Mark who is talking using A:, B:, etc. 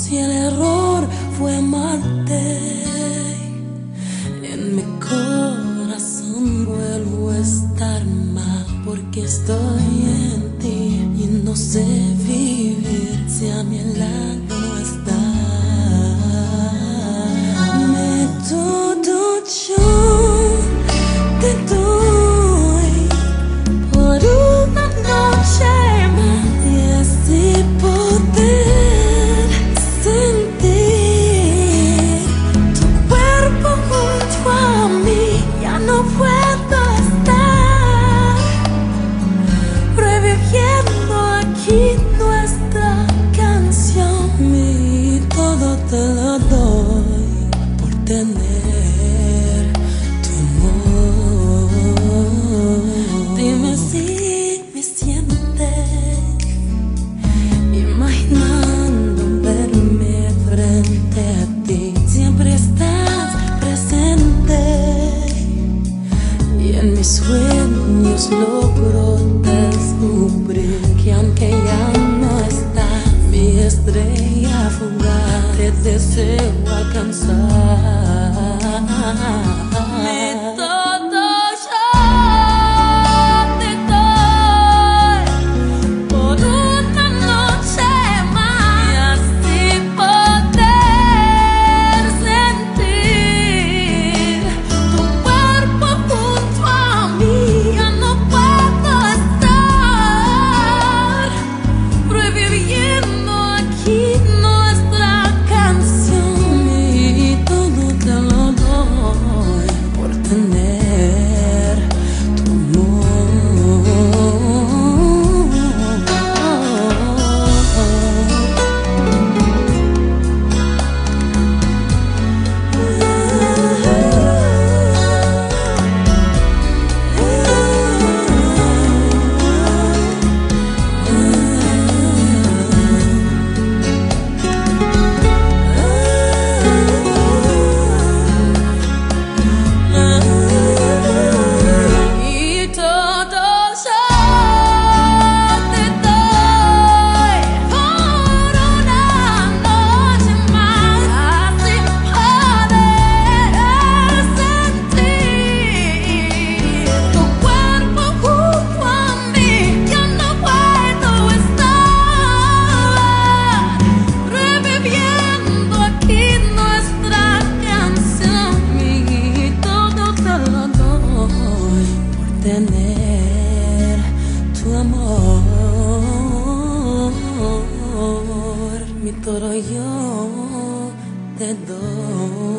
A: Si el error fue amarte, en mi corazón vuelvo a estar mal, porque estoy en ti y no sé vivir si a mi lado no estás. Me todo yo te doy por una noche más y así poder sentir tu cuerpo junto a mí. Ya no puedo estar reviviendo aquí nuestra canción. Mi todo te lo doy por tener tu amor. Dime si me sientes imaginando verme frente a ti. Siempre estás presente y en mis sueños logro descubrir que aunque ya no está mi estrella fugaz, te deseo alcanzar. Mi todo yo te doy por una noche más y así poder sentir tu cuerpo junto a mí. Ya no puedo estar reviviendo aquí nuestra canción. Y todo te lo doy por tener tu Y todo yo te doy por una noche más, así poder sentir tu cuerpo junto a mí. Ya no puedo estar reviviendo aquí nuestra canción. Y todo te lo doy por tener tu amor. Mi todo yo te doy.